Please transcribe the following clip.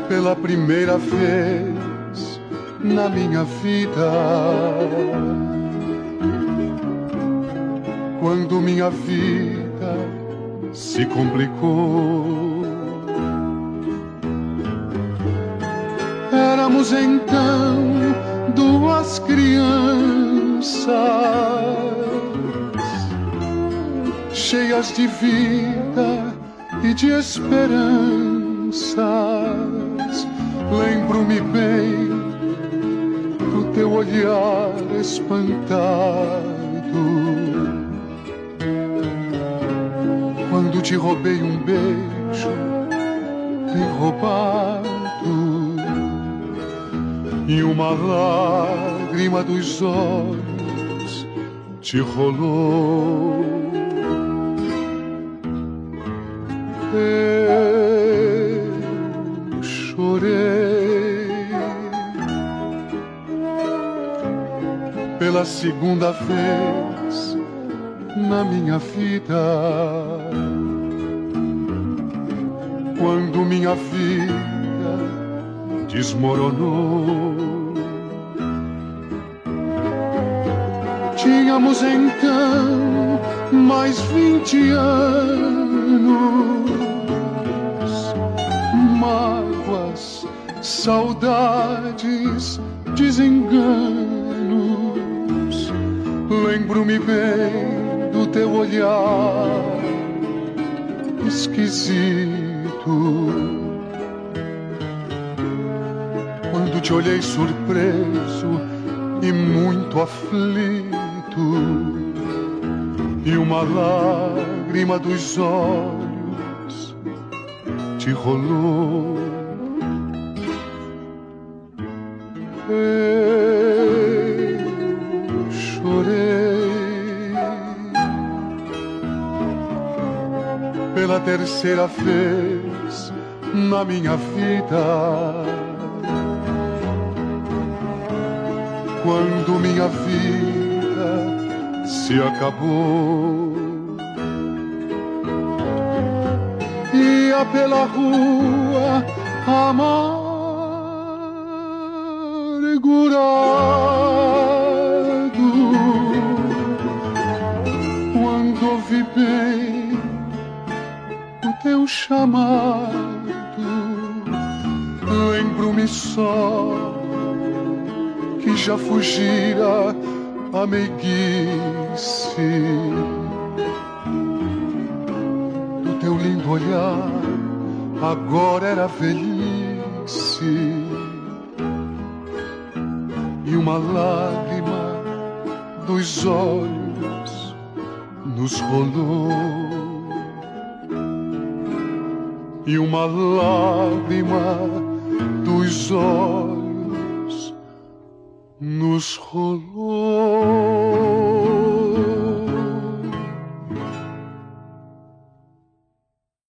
pela primeira vez na minha vida, quando minha vida se complicou. Éramos então duas crianças, cheias de vida e de esperanças. Lembro-me bem do teu olhar espantado, quando te roubei um beijo bem roubado, e uma lágrima dos olhos te rolou. Eu chorei pela segunda vez na minha vida, quando minha vida desmoronou. Tínhamos então mais 20 anos, mágoas, saudades, desenganos. Lembro-me bem do teu olhar esquisito, quando te olhei surpreso e muito aflito, e uma lágrima dos olhos te rolou. Eu chorei pela terceira vez na minha vida, quando minha vida se acabou. Ia pela rua amargurado, quando ouvi bem o teu chamado. Lembro-me só que já fugira a meiguice do teu lindo olhar, agora era velhice, e uma lágrima dos olhos nos rolou, e uma lágrima dos olhos nos rolou.